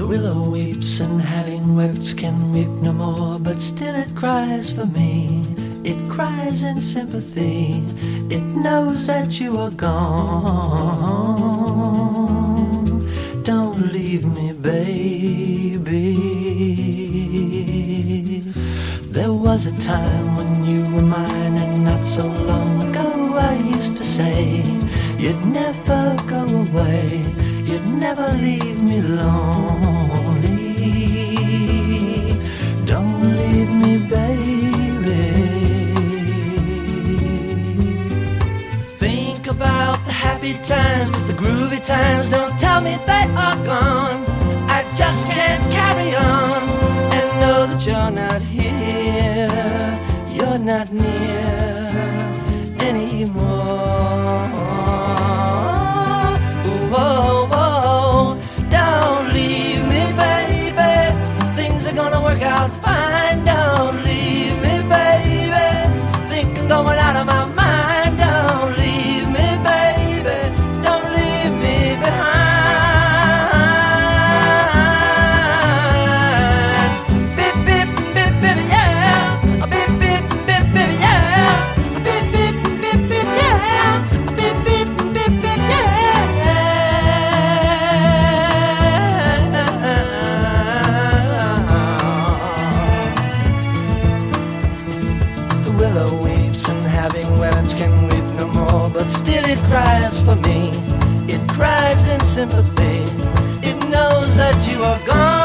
willow weeps and having wept can weep no more, but still it cries for me. It cries in sympathy. It knows that you are gone. Don't leave me, baby. There was a time when you were mine, and not so long ago I used to say you'd never go away, you'd never leave me lonely. Don't leave me, baby. Think about the happy times, the groovy times. Don't tell me they are gone. I just can't carry on and know that you're not here, you're not near anymore. Whoa, whoa, don't leave me, baby. Things are gonna work out fine. Don't leave me, baby. Think I'm going out of my mind. Don't leave me, baby. Don't leave me behind. Beep, beep, beep, beep, yeah. Beep, beep, beep, beep, yeah. Beep, beep, beep, beep, yeah. Beep, beep, beep, beep, yeah. The willow weeps and having wept can weep no more, but still it cries for me. It cries in sympathy. It knows that you are gone.